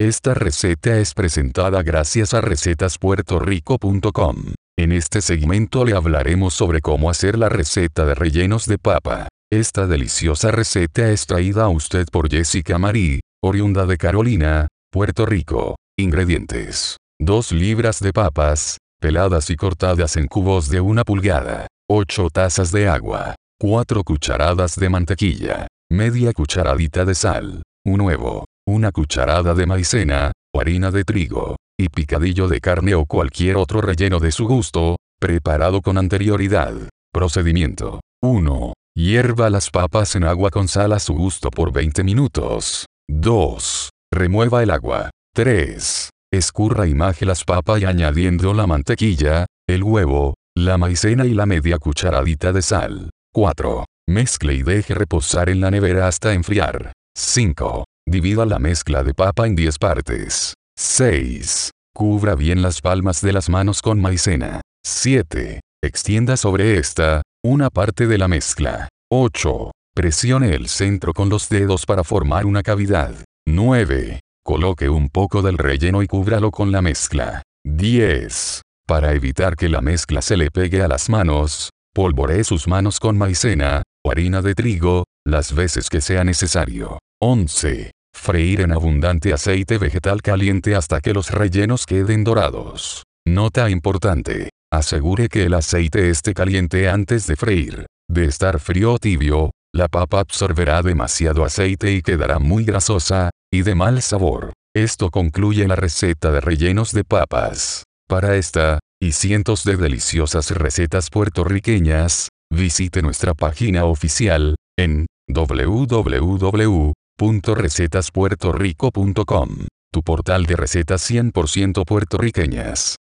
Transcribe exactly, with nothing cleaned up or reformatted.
Esta receta es presentada gracias a recetas puerto rico punto com. En este segmento le hablaremos sobre cómo hacer la receta de rellenos de papa. Esta deliciosa receta es traída a usted por Jessica Marie, oriunda de Carolina, Puerto Rico. Ingredientes: dos libras de papas, peladas y cortadas en cubos de una pulgada, ocho tazas de agua, cuatro cucharadas de mantequilla, media cucharadita de sal, un huevo, una cucharada de maicena, o harina de trigo, y picadillo de carne o cualquier otro relleno de su gusto, preparado con anterioridad. Procedimiento: uno. Hierva las papas en agua con sal a su gusto por veinte minutos. dos. Remueva el agua. tres. Escurra y maje las papas y añadiendo la mantequilla, el huevo, la maicena y la media cucharadita de sal. cuatro. Mezcle y deje reposar en la nevera hasta enfriar. cinco. Divida la mezcla de papa en diez partes. seis. Cubra bien las palmas de las manos con maicena. siete. Extienda sobre esta, una parte de la mezcla. ocho. Presione el centro con los dedos para formar una cavidad. nueve. Coloque un poco del relleno y cúbralo con la mezcla. diez. Para evitar que la mezcla se le pegue a las manos, polvoree sus manos con maicena, o harina de trigo, las veces que sea necesario. once. Freír en abundante aceite vegetal caliente hasta que los rellenos queden dorados. Nota importante: asegure que el aceite esté caliente antes de freír. De estar frío o tibio, la papa absorberá demasiado aceite y quedará muy grasosa, y de mal sabor. Esto concluye la receta de rellenos de papas. Para esta, y cientos de deliciosas recetas puertorriqueñas, visite nuestra página oficial, en w w w punto recetas puerto rico punto com, tu portal de recetas cien por ciento puertorriqueñas.